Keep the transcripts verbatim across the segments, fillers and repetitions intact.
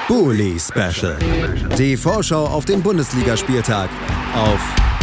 Bully Special. Die Vorschau auf den Bundesligaspieltag auf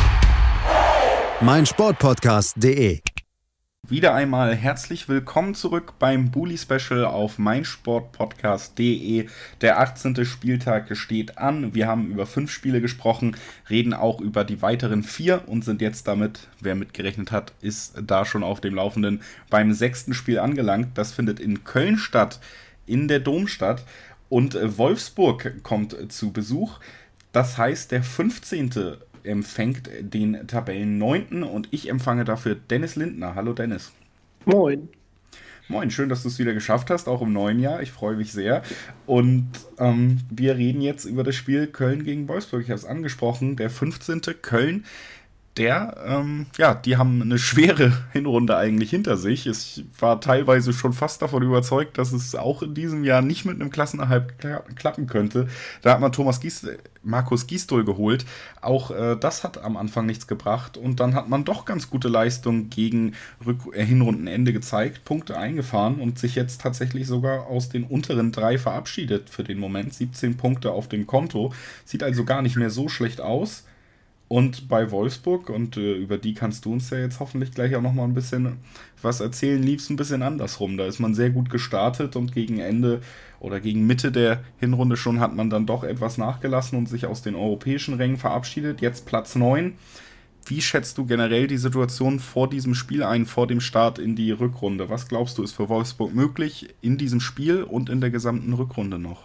meinsportpodcast punkt de. Wieder einmal herzlich willkommen zurück beim Bully Special auf meinsportpodcast punkt de. Der achtzehnte Spieltag steht an. Wir haben über fünf Spiele gesprochen, reden auch über die weiteren vier und sind jetzt damit, wer mitgerechnet hat, ist da schon auf dem Laufenden beim sechsten Spiel angelangt. Das findet in Köln statt, in der Domstadt. Und Wolfsburg kommt zu Besuch. Das heißt, der fünfzehnte empfängt den Tabellenneunten und ich empfange dafür Dennis Lindner. Hallo Dennis. Moin. Moin, schön, dass du es wieder geschafft hast, auch im neuen Jahr. Ich freue mich sehr. Und ähm, wir reden jetzt über das Spiel Köln gegen Wolfsburg. Ich habe es angesprochen, der fünfzehnte Köln. Der, ähm, ja, die haben eine schwere Hinrunde eigentlich hinter sich. Ich war teilweise schon fast davon überzeugt, dass es auch in diesem Jahr nicht mit einem Klassenerhalt kla- klappen könnte. Da hat man Thomas Gies- Markus Gisdol geholt. Auch äh, das hat am Anfang nichts gebracht. Und dann hat man doch ganz gute Leistung gegen Rück- äh, Hinrundenende gezeigt, Punkte eingefahren und sich jetzt tatsächlich sogar aus den unteren drei verabschiedet für den Moment. siebzehn Punkte auf dem Konto. Sieht also gar nicht mehr so schlecht aus. Und bei Wolfsburg, und äh, über die kannst du uns ja jetzt hoffentlich gleich auch nochmal ein bisschen was erzählen, lief es ein bisschen andersrum. Da ist man sehr gut gestartet und gegen Ende oder gegen Mitte der Hinrunde schon hat man dann doch etwas nachgelassen und sich aus den europäischen Rängen verabschiedet. Jetzt Platz neun. Wie schätzt du generell die Situation vor diesem Spiel ein, vor dem Start in die Rückrunde? Was glaubst du, ist für Wolfsburg möglich in diesem Spiel und in der gesamten Rückrunde noch?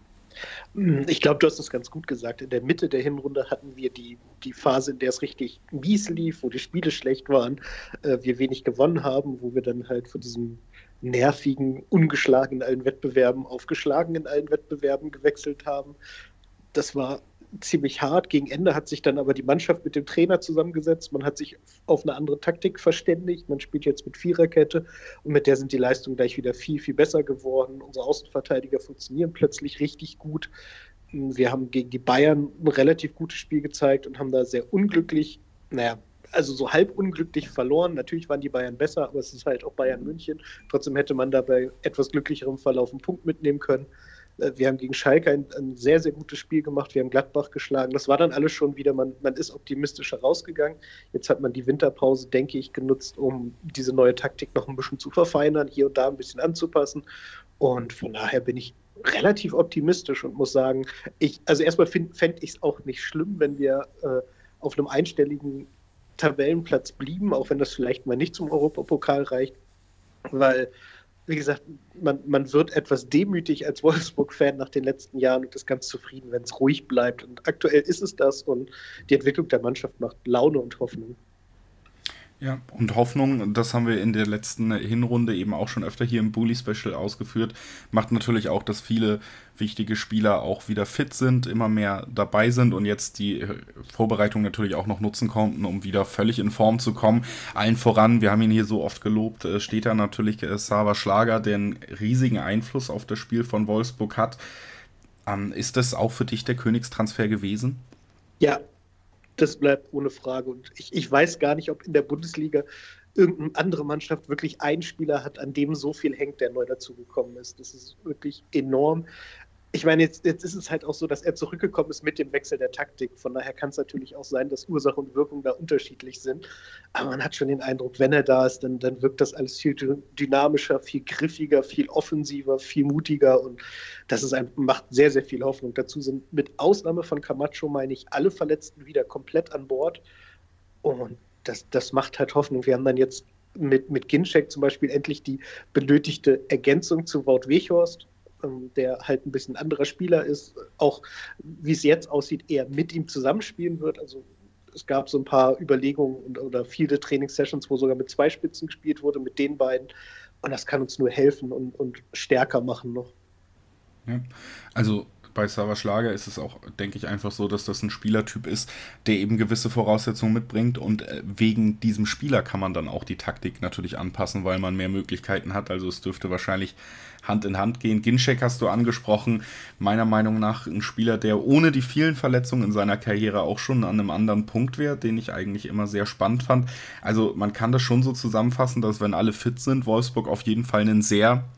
Ich glaube, du hast es ganz gut gesagt. In der Mitte der Hinrunde hatten wir die, die Phase, in der es richtig mies lief, wo die Spiele schlecht waren, äh, wir wenig gewonnen haben, wo wir dann halt von diesem nervigen, ungeschlagen in allen Wettbewerben auf geschlagen in allen Wettbewerben gewechselt haben. Das war ziemlich hart. Gegen Ende hat sich dann aber die Mannschaft mit dem Trainer zusammengesetzt. Man hat sich auf eine andere Taktik verständigt. Man spielt jetzt mit Viererkette und mit der sind die Leistungen gleich wieder viel, viel besser geworden. Unsere Außenverteidiger funktionieren plötzlich richtig gut. Wir haben gegen die Bayern ein relativ gutes Spiel gezeigt und haben da sehr unglücklich, naja, also so halb unglücklich verloren. Natürlich waren die Bayern besser, aber es ist halt auch Bayern München. Trotzdem hätte man da bei etwas glücklicherem Verlauf einen Punkt mitnehmen können. Wir haben gegen Schalke ein, ein sehr, sehr gutes Spiel gemacht. Wir haben Gladbach geschlagen. Das war dann alles schon wieder, man, man ist optimistischer rausgegangen. Jetzt hat man die Winterpause, denke ich, genutzt, um diese neue Taktik noch ein bisschen zu verfeinern, hier und da ein bisschen anzupassen. Und von daher bin ich relativ optimistisch und muss sagen, ich, also erstmal fände ich es auch nicht schlimm, wenn wir äh, auf einem einstelligen Tabellenplatz blieben, auch wenn das vielleicht mal nicht zum Europapokal reicht, weil wie gesagt, man, man wird etwas demütig als Wolfsburg-Fan nach den letzten Jahren und ist ganz zufrieden, wenn es ruhig bleibt. Und aktuell ist es das und die Entwicklung der Mannschaft macht Laune und Hoffnung. Ja, und Hoffnung, das haben wir in der letzten Hinrunde eben auch schon öfter hier im Bully Special ausgeführt, macht natürlich auch, dass viele wichtige Spieler auch wieder fit sind, immer mehr dabei sind und jetzt die Vorbereitung natürlich auch noch nutzen konnten, um wieder völlig in Form zu kommen. Allen voran, wir haben ihn hier so oft gelobt, steht da natürlich Sava Schlager, der einen riesigen Einfluss auf das Spiel von Wolfsburg hat. Ist das auch für dich der Königstransfer gewesen? Ja. Das bleibt ohne Frage. Und ich, ich weiß gar nicht, ob in der Bundesliga irgendeine andere Mannschaft wirklich einen Spieler hat, an dem so viel hängt, der neu dazugekommen ist. Das ist wirklich enorm. Ich meine, jetzt, jetzt ist es halt auch so, dass er zurückgekommen ist mit dem Wechsel der Taktik. Von daher kann es natürlich auch sein, dass Ursache und Wirkung da unterschiedlich sind. Aber man hat schon den Eindruck, wenn er da ist, dann, dann wirkt das alles viel dynamischer, viel griffiger, viel offensiver, viel mutiger. Und das ist ein, macht sehr, sehr viel Hoffnung. Dazu sind mit Ausnahme von Camacho, meine ich, alle Verletzten wieder komplett an Bord. Und das, das macht halt Hoffnung. Wir haben dann jetzt mit, mit Ginczek zum Beispiel endlich die benötigte Ergänzung zu Wout Weghorst, der halt ein bisschen anderer Spieler ist, auch wie es jetzt aussieht, eher mit ihm zusammenspielen wird. Also es gab so ein paar Überlegungen und, oder viele Trainingssessions, wo sogar mit zwei Spitzen gespielt wurde, mit den beiden. Und das kann uns nur helfen und, und stärker machen noch. Ja, also bei Sava Schlager ist es auch, denke ich, einfach so, dass das ein Spielertyp ist, der eben gewisse Voraussetzungen mitbringt und wegen diesem Spieler kann man dann auch die Taktik natürlich anpassen, weil man mehr Möglichkeiten hat. Also es dürfte wahrscheinlich Hand in Hand gehen. Ginczek hast du angesprochen, meiner Meinung nach ein Spieler, der ohne die vielen Verletzungen in seiner Karriere auch schon an einem anderen Punkt wäre, den ich eigentlich immer sehr spannend fand. Also man kann das schon so zusammenfassen, dass wenn alle fit sind, Wolfsburg auf jeden Fall einen sehr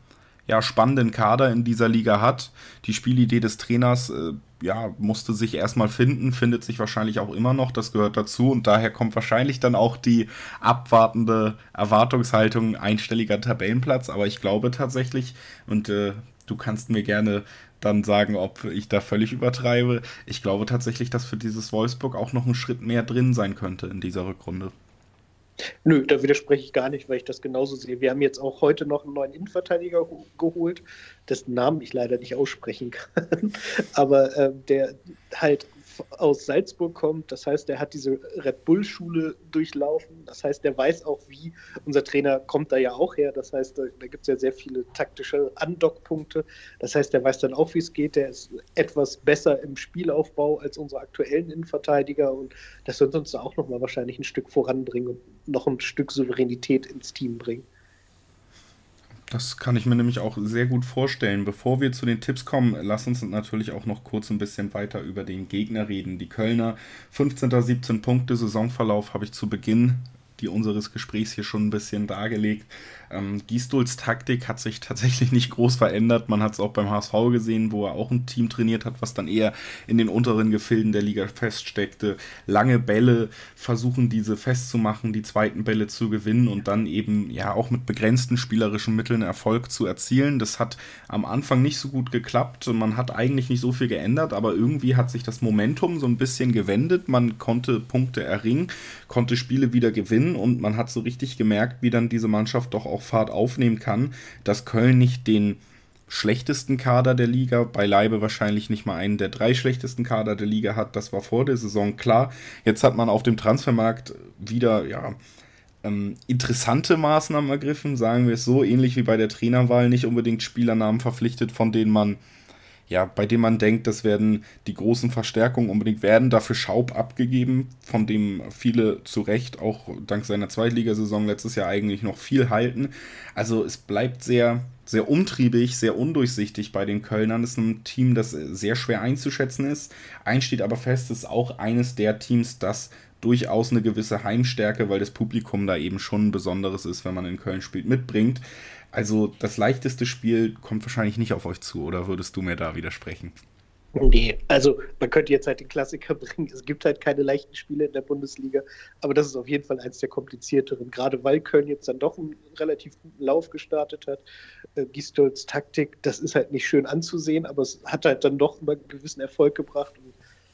ja, spannenden Kader in dieser Liga hat. Die Spielidee des Trainers äh, ja, musste sich erstmal finden, findet sich wahrscheinlich auch immer noch, das gehört dazu und daher kommt wahrscheinlich dann auch die abwartende Erwartungshaltung einstelliger Tabellenplatz, aber ich glaube tatsächlich, und äh, du kannst mir gerne dann sagen, ob ich da völlig übertreibe, ich glaube tatsächlich, dass für dieses Wolfsburg auch noch ein Schritt mehr drin sein könnte in dieser Rückrunde. Nö, da widerspreche ich gar nicht, weil ich das genauso sehe. Wir haben jetzt auch heute noch einen neuen Innenverteidiger geholt, dessen Namen ich leider nicht aussprechen kann, aber äh, der halt aus Salzburg kommt. Das heißt, der hat diese Red Bull-Schule durchlaufen. Das heißt, der weiß auch, wie. Unser Trainer kommt da ja auch her. Das heißt, da, da gibt es ja sehr viele taktische Andockpunkte. Das heißt, der weiß dann auch, wie es geht. Der ist etwas besser im Spielaufbau als unsere aktuellen Innenverteidiger und das wird uns da auch nochmal wahrscheinlich ein Stück voranbringen und noch ein Stück Souveränität ins Team bringen. Das kann ich mir nämlich auch sehr gut vorstellen. Bevor wir zu den Tipps kommen, lass uns natürlich auch noch kurz ein bisschen weiter über den Gegner reden. Die Kölner, fünfzehn, siebzehn Punkte, Saisonverlauf habe ich zu Beginn die unseres Gesprächs hier schon ein bisschen dargelegt. Ähm, Gisdols Taktik hat sich tatsächlich nicht groß verändert. Man hat es auch beim H S V gesehen, wo er auch ein Team trainiert hat, was dann eher in den unteren Gefilden der Liga feststeckte. Lange Bälle, versuchen diese festzumachen, die zweiten Bälle zu gewinnen und dann eben ja auch mit begrenzten spielerischen Mitteln Erfolg zu erzielen. Das hat am Anfang nicht so gut geklappt. Man hat eigentlich nicht so viel geändert, aber irgendwie hat sich das Momentum so ein bisschen gewendet. Man konnte Punkte erringen, konnte Spiele wieder gewinnen und man hat so richtig gemerkt, wie dann diese Mannschaft doch auch Fahrt aufnehmen kann, dass Köln nicht den schlechtesten Kader der Liga, beileibe wahrscheinlich nicht mal einen der drei schlechtesten Kader der Liga hat. Das war vor der Saison klar. Jetzt hat man auf dem Transfermarkt wieder, ja, ähm, interessante Maßnahmen ergriffen, sagen wir es so, ähnlich wie bei der Trainerwahl, nicht unbedingt Spielernamen verpflichtet, von denen man ja, bei dem man denkt, das werden die großen Verstärkungen unbedingt werden. Dafür Schaub abgegeben, von dem viele zu Recht auch dank seiner Zweitligasaison letztes Jahr eigentlich noch viel halten. Also es bleibt sehr, sehr umtriebig, sehr undurchsichtig bei den Kölnern. Es ist ein Team, das sehr schwer einzuschätzen ist. Eins steht aber fest, es ist auch eines der Teams, das durchaus eine gewisse Heimstärke, weil das Publikum da eben schon ein besonderes ist, wenn man in Köln spielt, mitbringt. Also das leichteste Spiel kommt wahrscheinlich nicht auf euch zu, oder würdest du mir da widersprechen? Nee, also man könnte jetzt halt den Klassiker bringen, es gibt halt keine leichten Spiele in der Bundesliga, aber das ist auf jeden Fall eins der komplizierteren, gerade weil Köln jetzt dann doch einen relativ guten Lauf gestartet hat. Äh, Gisdols Taktik, das ist halt nicht schön anzusehen, aber es hat halt dann doch mal einen gewissen Erfolg gebracht und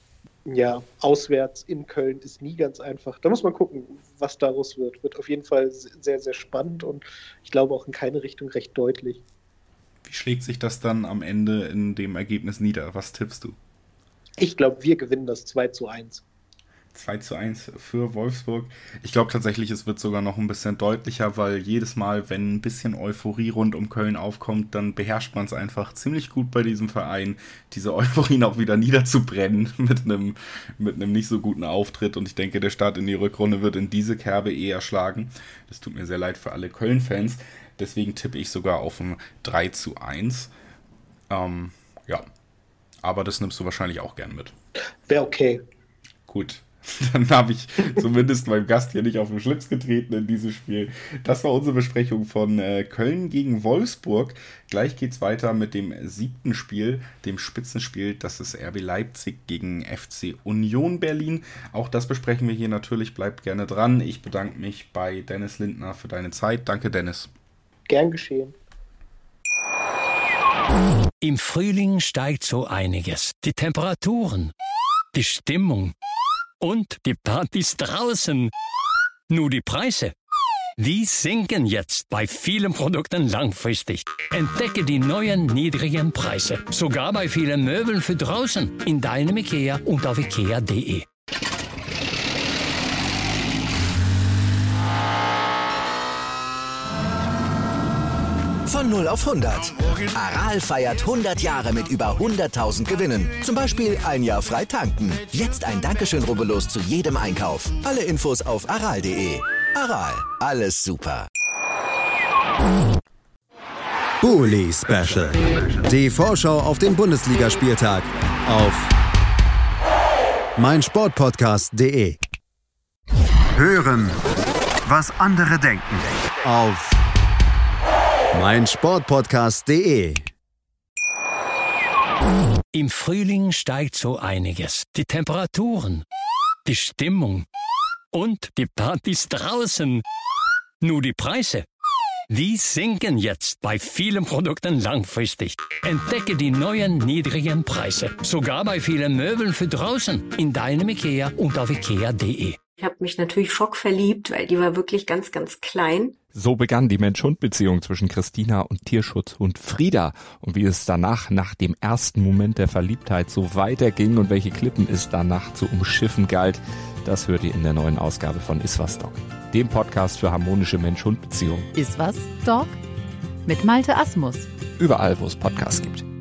ja, auswärts in Köln ist nie ganz einfach. Da muss man gucken, was daraus wird. Wird auf jeden Fall sehr, sehr spannend und ich glaube auch in keine Richtung recht deutlich. Wie schlägt sich das dann am Ende in dem Ergebnis nieder? Was tippst du? Ich glaube, wir gewinnen das zwei zu eins. zwei zu eins für Wolfsburg. Ich glaube tatsächlich, es wird sogar noch ein bisschen deutlicher, weil jedes Mal, wenn ein bisschen Euphorie rund um Köln aufkommt, dann beherrscht man es einfach ziemlich gut bei diesem Verein, diese Euphorien auch wieder niederzubrennen mit einem mit einem nicht so guten Auftritt. Und ich denke, der Start in die Rückrunde wird in diese Kerbe eher schlagen. Das tut mir sehr leid für alle Köln-Fans. Deswegen tippe ich sogar auf ein drei zu eins. Ähm, ja, aber das nimmst du wahrscheinlich auch gern mit. Wäre okay. Gut. Dann habe ich zumindest meinem Gast hier nicht auf den Schlips getreten in diesem Spiel. Das war unsere Besprechung von äh, Köln gegen Wolfsburg. Gleich geht's weiter mit dem siebten Spiel, dem Spitzenspiel. Das ist R B Leipzig gegen F C Union Berlin. Auch das besprechen wir hier natürlich. Bleibt gerne dran. Ich bedanke mich bei Dennis Lindner für deine Zeit. Danke, Dennis. Gern geschehen. Im Frühling steigt so einiges. Die Temperaturen, die Stimmung und die Partys draußen. Nur die Preise, die sinken jetzt bei vielen Produkten langfristig. Entdecke die neuen niedrigen Preise. Sogar bei vielen Möbeln für draußen. In deinem IKEA und auf ikea punkt de. Von null auf hundert. Aral feiert hundert Jahre mit über hunderttausend Gewinnen. Zum Beispiel ein Jahr frei tanken. Jetzt ein Dankeschön, rubbellos zu jedem Einkauf. Alle Infos auf aral punkt de. Aral, alles super. Bully Special. Die Vorschau auf den Bundesligaspieltag auf meinsportpodcast punkt de. Hören, was andere denken auf mein Sportpodcast punkt de. Im Frühling steigt so einiges. Die Temperaturen, die Stimmung und die Partys draußen. Nur die Preise, die sinken jetzt bei vielen Produkten langfristig. Entdecke die neuen niedrigen Preise. Sogar bei vielen Möbeln für draußen. In deinem IKEA und auf ikea punkt de. Ich habe mich natürlich schockverliebt, weil die war wirklich ganz, ganz klein. So begann die Mensch-Hund-Beziehung zwischen Christina und Tierschutzhund Frieda. Und wie es danach, nach dem ersten Moment der Verliebtheit, so weiterging und welche Klippen es danach zu umschiffen galt, das hört ihr in der neuen Ausgabe von Iswas Dog, dem Podcast für harmonische Mensch-Hund-Beziehungen. Iswas Dog mit Malte Asmus. Überall, wo es Podcasts gibt.